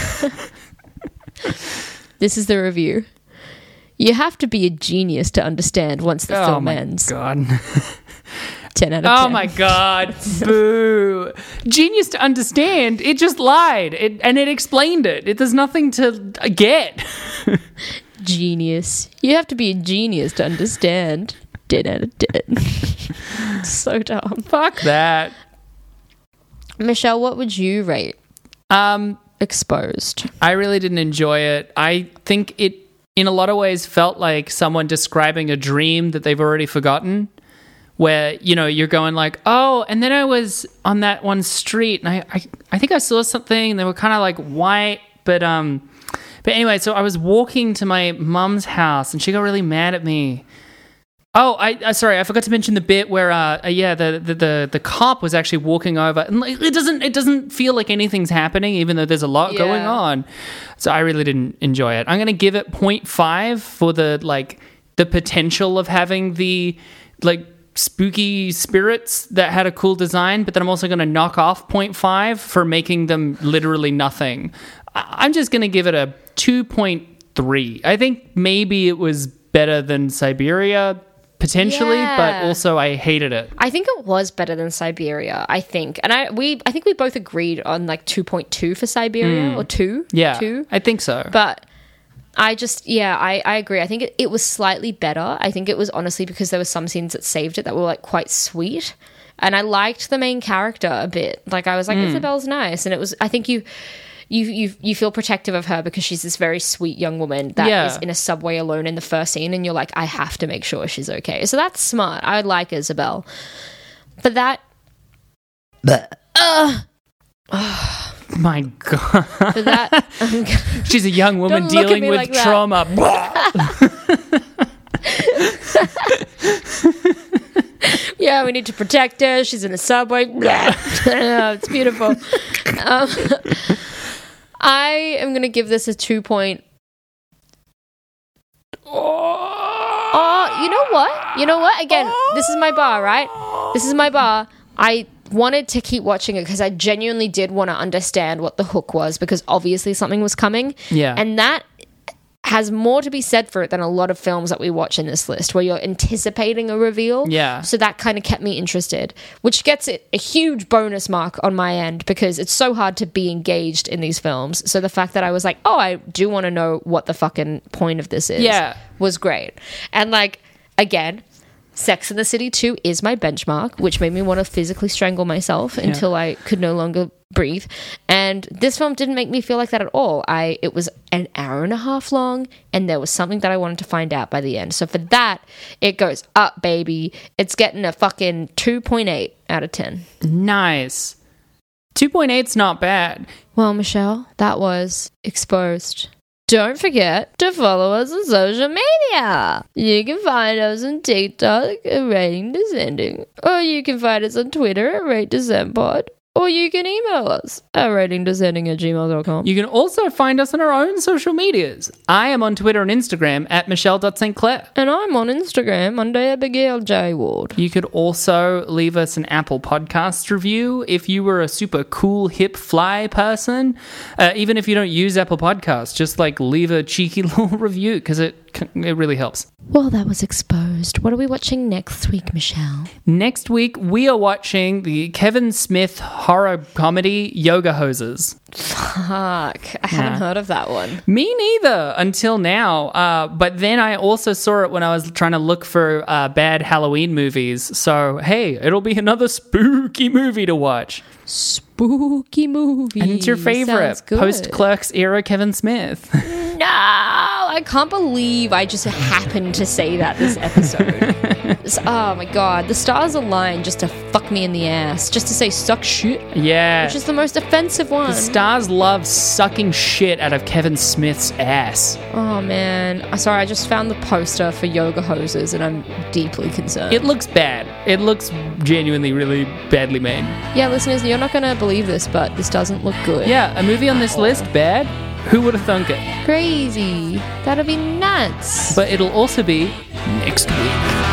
This is the review. You have to be a genius to understand once the film ends. Oh, my God. 10 out of 10. Oh, my God. Boo. Genius to understand. It just lied, and it explained it. There's nothing to get. Genius. You have to be a genius to understand. 10 out of 10. So dumb. Fuck that. Michelle, what would you rate Exposed? I really didn't enjoy it. I think it, in a lot of ways, felt like someone describing a dream that they've already forgotten, where, you know, you're going like, oh, and then I was on that one street, and I think I saw something, and they were kind of like white, but anyway, so I was walking to my mum's house, and she got really mad at me. Oh, sorry, I forgot to mention the bit where, the cop was actually walking over, and like, it doesn't feel like anything's happening, even though there's a lot going on. So I really didn't enjoy it. I'm gonna give it 0.5 for the potential of having the spooky spirits that had a cool design, but then I'm also gonna knock off 0.5 for making them literally nothing. I'm just gonna give it a 2.3. I think maybe it was better than Siberia. Potentially, but also I hated it. I think it was better than Siberia, I think. And I think we both agreed on like 2.2 for Siberia, or 2. Yeah, 2. I think so. But I agree. I think it was slightly better. I think it was honestly because there were some scenes that saved it that were like quite sweet. And I liked the main character a bit. Like I was like, Isabel's nice. And it was, I think you feel protective of her because she's this very sweet young woman that is in a subway alone in the first scene, and you're like, I have to make sure she's okay. So that's smart. I like Isabel. But that... My God. For that... She's a young woman Don't look at dealing me with like that. trauma. Yeah, we need to protect her. She's in a subway. It's beautiful. I am going to give this a 2 point. Oh, you know what? You know what? Again, this is my bar, right? This is my bar. I wanted to keep watching it because I genuinely did want to understand what the hook was, because obviously something was coming. Yeah. And that has more to be said for it than a lot of films that we watch in this list where you're anticipating a reveal. Yeah. So that kind of kept me interested, which gets it a huge bonus mark on my end because it's so hard to be engaged in these films. So the fact that I was like, oh, I do want to know what the fucking point of this is, was great. And like, again, Sex and the City 2 is my benchmark, which made me want to physically strangle myself until I could no longer breathe. And this film didn't make me feel like that at all. It was an hour and a half long, and there was something that I wanted to find out by the end. So for that, it goes up, baby. It's getting a fucking 2.8 out of 10. Nice. 2.8's not bad. Well, Michelle, that was Exposed. Don't forget to follow us on social media. You can find us on TikTok at Rating Descending, or you can find us on Twitter at RateDescendPod, or you can email us at ratingdescending@gmail.com. You can also find us on our own social medias. I am on Twitter and Instagram at Michelle.St. And I'm on Instagram under Abigail J. Ward. You could also leave us an Apple Podcasts review if you were a super cool, hip, fly person. Even if you don't use Apple Podcasts, just like leave a cheeky little review because it really helps. Well, that was Exposed. What are we watching next week, Michelle? Next week, we are watching the Kevin Smith horror comedy Yoga Hosers. Fuck. I haven't heard of that one. Me neither until now. But then I also saw it when I was trying to look for bad Halloween movies. So, hey, it'll be another spooky movie to watch. Spooky movie. And it's your favorite post-Clerks era Kevin Smith. No, I can't believe I just happened to say that this episode. Oh my god, the stars aligned just to fuck me in the ass, just to say suck shit. Yeah. Which is the most offensive one. The stars love sucking shit out of Kevin Smith's ass. Oh man, sorry, I just found the poster for Yoga Hosers and I'm deeply concerned. It looks bad. It looks genuinely really badly made. Yeah, listeners, you're not gonna believe this, but this doesn't look good. Yeah, a movie on this list, bad? Who would have thunk it? Crazy. That'd be nuts. But it'll also be next week.